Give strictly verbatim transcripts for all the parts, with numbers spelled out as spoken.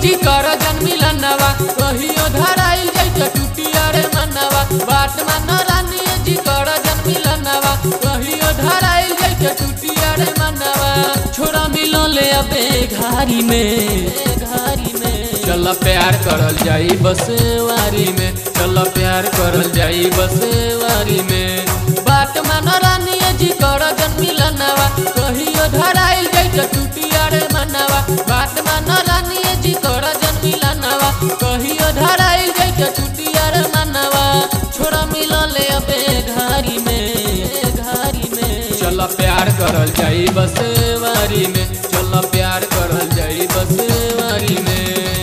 जी कर जन मिलनवा कहियो धराइल जाई टूटिया रे मनवा बाट मन रानी जी कर जन मिलनवा कहियो धराइल जाई टूटिया रे मनवा छोरा मिलो ले अबे घारी में घारी में चल प्यार करल जाई बसवारी में चल प्यार करल जाई बसवारी में बाट मन रानी जी कर जन मिलनवा कहियो धराइल जाई टूटिया रे मनवा बाट मन रानी जी कर जन मिलनवा कहियो धराइल जाई टूटिया रे मनवा छोरा मिलो ले अबे घारी में घारी में चल प्यार करल जाई बसवारी में चल प्यार करल जाई बसवारी में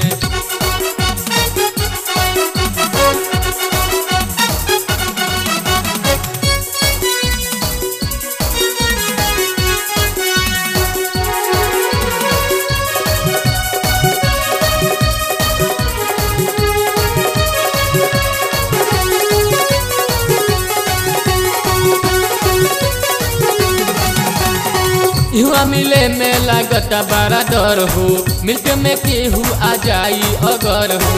युवा मिले में लागत बड़ा डर हो मिलके में केहू आ जाई अगर हो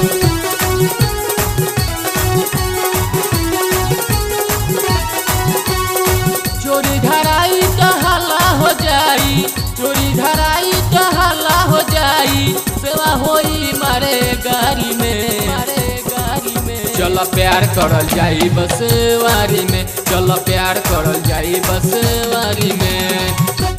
चोरी धराई तो हल्ला हो जाई चोरी धराई तो हल्ला हो जाई सेवा होई मारे गाड़ी में मारे गाड़ी में चल प्यार करल जाई बसवारी में चल प्यार करल जाई बसवारी में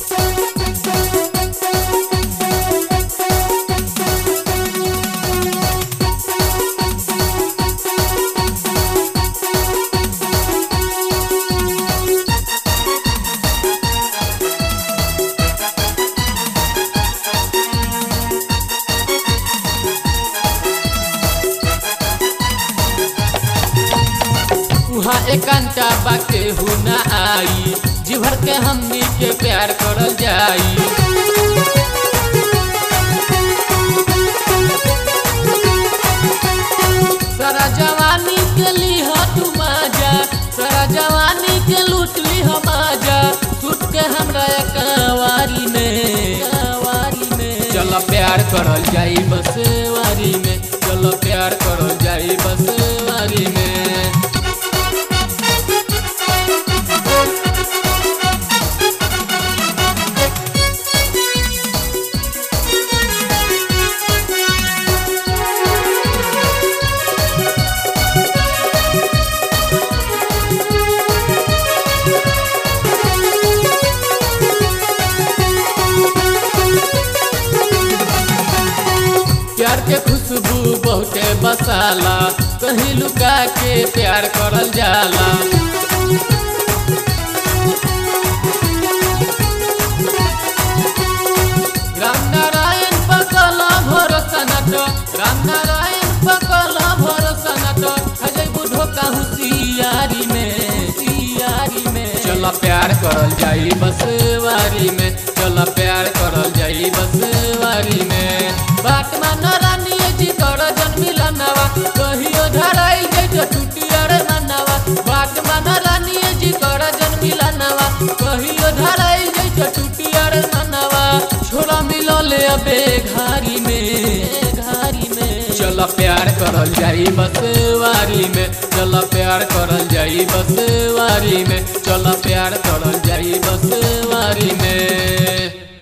वहाँ एकांता बाके हु ना आई जी भर के हमनी के प्यार करल जाई सारा जवानी के लीह तू माजा सारा जवानी के लूट ली हम आजा टूट के हमरा कवारी में कवारी में चल प्यार करल जाई बसवारी में चल प्यार करल जाई बसवारी में प्यार के खुशबू बहुते बसाला कहीं लुका के प्यार करल जाला राम नारायण पकला भरोसा नट राम नारायण पकला भरोसा नट खजै बुढ़ो का हुसियारी में सियारी में चल प्यार करल जाई बसवारी में चल प्यार करल जाई बसवारी में बाट मन रानी जी कर जन मिलनवा कहियो धराइल जाई टूटिया रे मनवा बाट मन रानी जी कर जन मिलनवा कहियो धराइल जाई टूटिया रे मनवा छोरा मिलो ले अबे घारी में घारी में चल प्यार करल जाई बसवारी में चल प्यार करल जाई बसवारी में चल प्यार करल जाई बसवारी में।